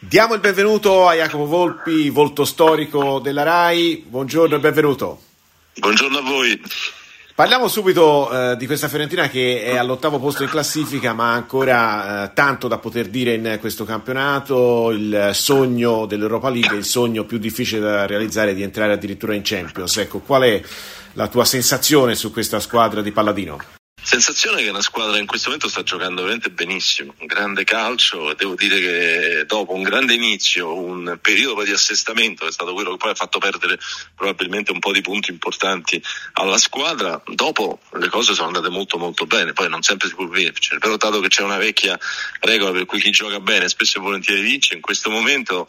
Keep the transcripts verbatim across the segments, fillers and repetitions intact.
Diamo il benvenuto a Jacopo Volpi, volto storico della Rai. Buongiorno e benvenuto. Buongiorno a voi. Parliamo subito eh, di questa Fiorentina che è all'ottavo posto in classifica, ma ha ancora eh, tanto da poter dire in questo campionato. Il sogno dell'Europa League, il sogno più difficile da realizzare è di entrare addirittura in Champions. Ecco, qual è la tua sensazione su questa squadra di Palladino? Sensazione che una squadra in questo momento sta giocando veramente benissimo, un grande calcio. Devo dire che dopo un grande inizio, un periodo di assestamento, che è stato quello che poi ha fatto perdere probabilmente un po' di punti importanti alla squadra, dopo le cose sono andate molto molto bene. Poi non sempre si può vincere, però dato che c'è una vecchia regola per cui chi gioca bene spesso e volentieri vince, in questo momento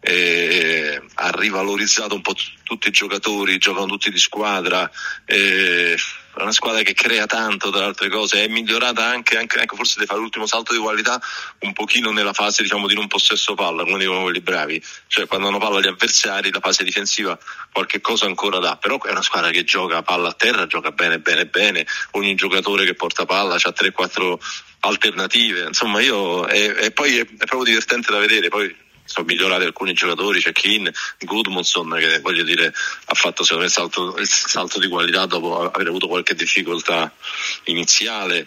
Eh, ha rivalorizzato un po' t- tutti i giocatori, giocano tutti di squadra, eh, è una squadra che crea tanto, tra le altre cose è migliorata anche, anche, anche forse deve fare l'ultimo salto di qualità un pochino nella fase, diciamo, di non possesso palla, come dicono quelli bravi, cioè quando hanno palla gli avversari la fase difensiva qualche cosa ancora dà, però è una squadra che gioca palla a terra, gioca bene bene bene, ogni giocatore che porta palla c'ha tre quattro alternative, insomma io e, e poi è, è proprio divertente da vedere. Poi sono migliorati alcuni giocatori, c'è Keane, Gudmundsson che voglio dire ha fatto secondo me il salto, il salto di qualità dopo aver avuto qualche difficoltà iniziale,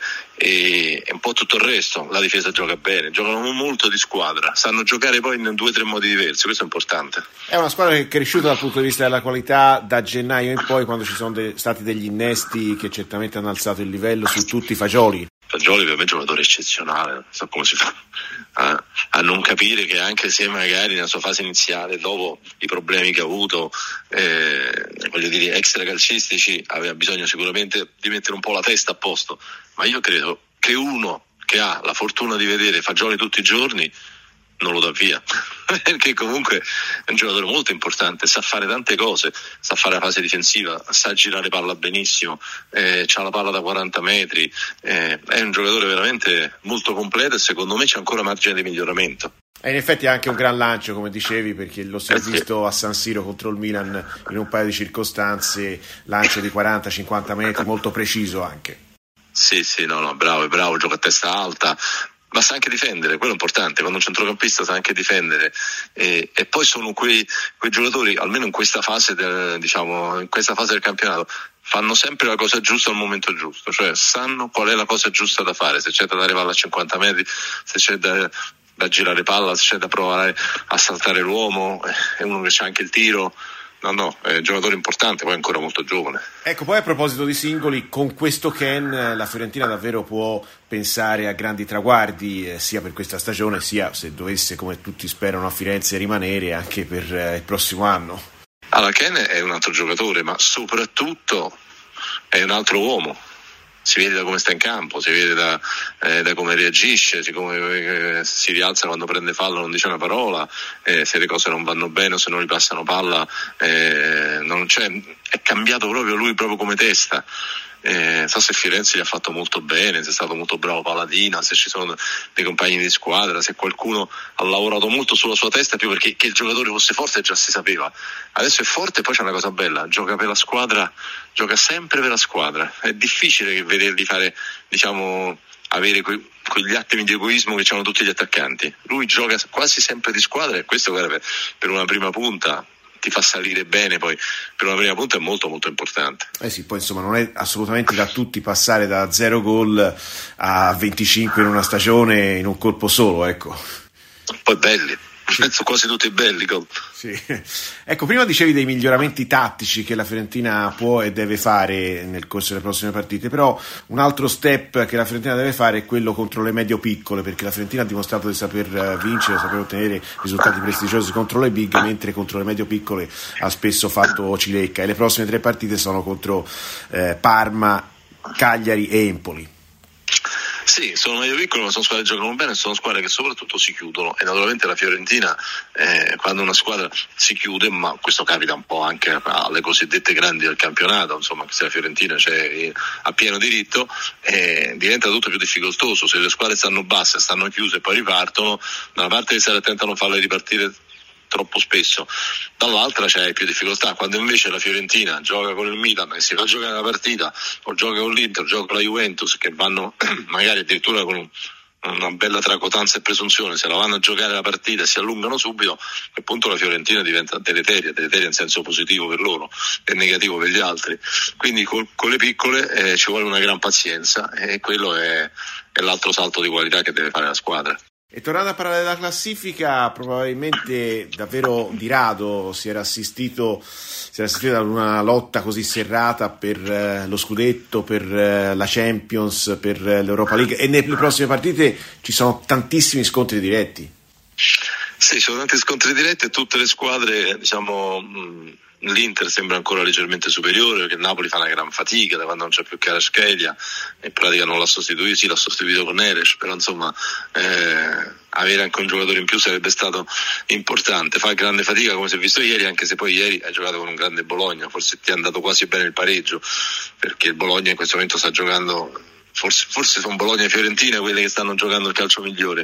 e, e un po' tutto il resto. La difesa gioca bene, giocano molto di squadra, sanno giocare poi in due o tre modi diversi, questo è importante. È una squadra che è cresciuta dal punto di vista della qualità da gennaio in poi, quando ci sono de- stati degli innesti che certamente hanno alzato il livello su tutti i Fagioli. Fagioli per me è un giocatore eccezionale, non so come si fa a, a non capire che anche se magari nella sua fase iniziale, dopo i problemi che ha avuto, eh, voglio dire, extra calcistici, aveva bisogno sicuramente di mettere un po' la testa a posto, ma io credo che uno che ha la fortuna di vedere Fagioli tutti i giorni non lo dà via, perché comunque è un giocatore molto importante, sa fare tante cose, sa fare la fase difensiva, sa girare palla benissimo, eh, c'ha la palla da quaranta metri, eh, è un giocatore veramente molto completo e secondo me c'è ancora margine di miglioramento. E in effetti è anche un gran lancio, come dicevi, perché lo si è eh sì. visto a San Siro contro il Milan in un paio di circostanze, lancio di quaranta cinquanta metri, molto preciso anche. Sì, sì, no, no, bravo, bravo, gioca a testa alta, ma sa anche difendere, quello è importante, quando un centrocampista sa anche difendere, e, e poi sono quei, quei giocatori, almeno in questa fase del, diciamo, in questa fase del campionato, fanno sempre la cosa giusta al momento giusto, cioè sanno qual è la cosa giusta da fare, se c'è da dare palla a cinquanta metri, se c'è da, da girare palla, se c'è da provare a saltare l'uomo, è uno che c'ha anche il tiro. No, no, è un giocatore importante, poi è ancora molto giovane. Ecco, poi a proposito di singoli, con questo Ken la Fiorentina davvero può pensare a grandi traguardi, eh, sia per questa stagione, sia se dovesse, come tutti sperano, a Firenze rimanere anche per eh, il prossimo anno. Allora, Ken è un altro giocatore, ma soprattutto è un altro uomo. Si vede da come sta in campo, si vede da, eh, da come reagisce, si, come, eh, si rialza quando prende fallo, non dice una parola, eh, se le cose non vanno bene o se non gli passano palla, eh, non c'è, è cambiato proprio lui, proprio come testa. Eh, so se Firenze gli ha fatto molto bene, se è stato molto bravo Palladina, se ci sono dei compagni di squadra, se qualcuno ha lavorato molto sulla sua testa, più perché che il giocatore fosse forte già si sapeva, adesso è forte e poi c'è una cosa bella, gioca per la squadra, gioca sempre per la squadra, è difficile che vederli fare, diciamo, avere que- quegli attimi di egoismo che hanno tutti gli attaccanti. Lui gioca quasi sempre di squadra e questo, guarda, per, per una prima punta ti fa salire bene, poi per una prima punta è molto molto importante. Eh sì, poi insomma non è assolutamente da tutti passare da zero gol a venticinque in una stagione in un colpo solo, ecco. Poi belli, penso quasi tutti belli gol. Sì. Ecco, prima dicevi dei miglioramenti tattici che la Fiorentina può e deve fare nel corso delle prossime partite, però un altro step che la Fiorentina deve fare è quello contro le medio-piccole, perché la Fiorentina ha dimostrato di saper vincere, di saper ottenere risultati prestigiosi contro le big, mentre contro le medio-piccole ha spesso fatto cilecca, e le prossime tre partite sono contro eh, Parma, Cagliari e Empoli. Sì, sono medio piccoli, ma sono squadre che giocano bene, sono squadre che soprattutto si chiudono, e naturalmente la Fiorentina, eh, quando una squadra si chiude, ma questo capita un po' anche alle cosiddette grandi del campionato, insomma, se la Fiorentina c'è a pieno diritto, eh, diventa tutto più difficoltoso. Se le squadre stanno basse, stanno chiuse e poi ripartono, da una parte devi stare attento a non farle ripartire troppo spesso, dall'altra c'è più difficoltà. Quando invece la Fiorentina gioca con il Milan e si fa giocare una partita, o gioca con l'Inter, o gioca con la Juventus, che vanno magari addirittura con un, una bella tracotanza e presunzione, se la vanno a giocare la partita e si allungano subito, a quel punto la Fiorentina diventa deleteria, deleteria in senso positivo per loro e negativo per gli altri. Quindi con, con le piccole eh, ci vuole una gran pazienza, e quello è, è l'altro salto di qualità che deve fare la squadra. E tornando a parlare della classifica, probabilmente davvero di rado si era assistito si era assistito ad una lotta così serrata per eh, lo scudetto, per eh, la Champions, per eh, l'Europa League, e nelle prossime partite ci sono tantissimi scontri diretti. Sì, ci sono tanti scontri diretti e tutte le squadre, diciamo, mh, l'Inter sembra ancora leggermente superiore, perché il Napoli fa una gran fatica da quando non c'è più Kvaratskhelia, in pratica non l'ha sostituito, sì l'ha sostituito con Neres, però insomma eh, avere anche un giocatore in più sarebbe stato importante. Fa grande fatica, come si è visto ieri, anche se poi ieri hai giocato con un grande Bologna, forse ti è andato quasi bene il pareggio, perché il Bologna in questo momento sta giocando, forse, forse sono Bologna e Fiorentina quelle che stanno giocando il calcio migliore,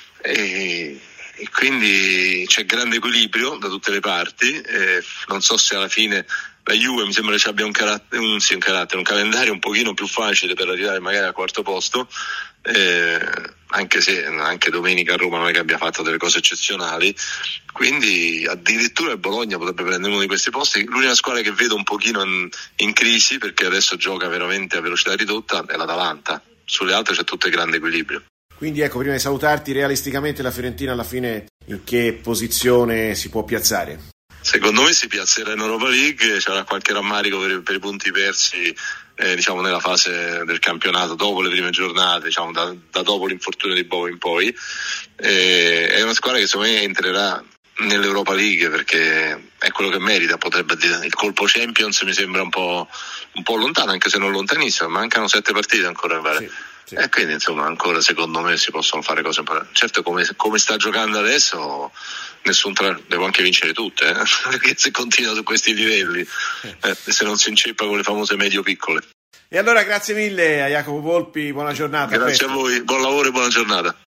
e e quindi c'è grande equilibrio da tutte le parti. Eh, non so se alla fine la Juve mi sembra che abbia un carattere, un, sì, un carattere, un calendario un pochino più facile per arrivare magari al quarto posto, eh, anche se anche domenica a Roma non è che abbia fatto delle cose eccezionali, quindi addirittura il Bologna potrebbe prendere uno di questi posti. L'unica squadra che vedo un pochino in, in crisi, perché adesso gioca veramente a velocità ridotta, è l'Atalanta. Sulle altre c'è tutto il grande equilibrio. Quindi ecco, prima di salutarti, realisticamente la Fiorentina alla fine in che posizione si può piazzare? Secondo me si piazzerà in Europa League, c'era qualche rammarico per, per i punti persi eh, diciamo nella fase del campionato, dopo le prime giornate, diciamo da, da dopo l'infortunio di Bovo in poi. Eh, è una squadra che secondo me entrerà nell'Europa League perché è quello che merita. Potrebbe dire, il colpo Champions mi sembra un po', un po' lontano, anche se non lontanissimo, mancano sette partite ancora a fare. Sì. Sì. E quindi insomma ancora secondo me si possono fare cose importanti. Certo, come, come sta giocando adesso nessun tra... devo anche vincere tutte, eh? Perché se continua su questi livelli eh, se non si inceppa con le famose medio piccole. E allora grazie mille a Jacopo Volpi, buona giornata. Grazie a voi, buon lavoro e buona giornata.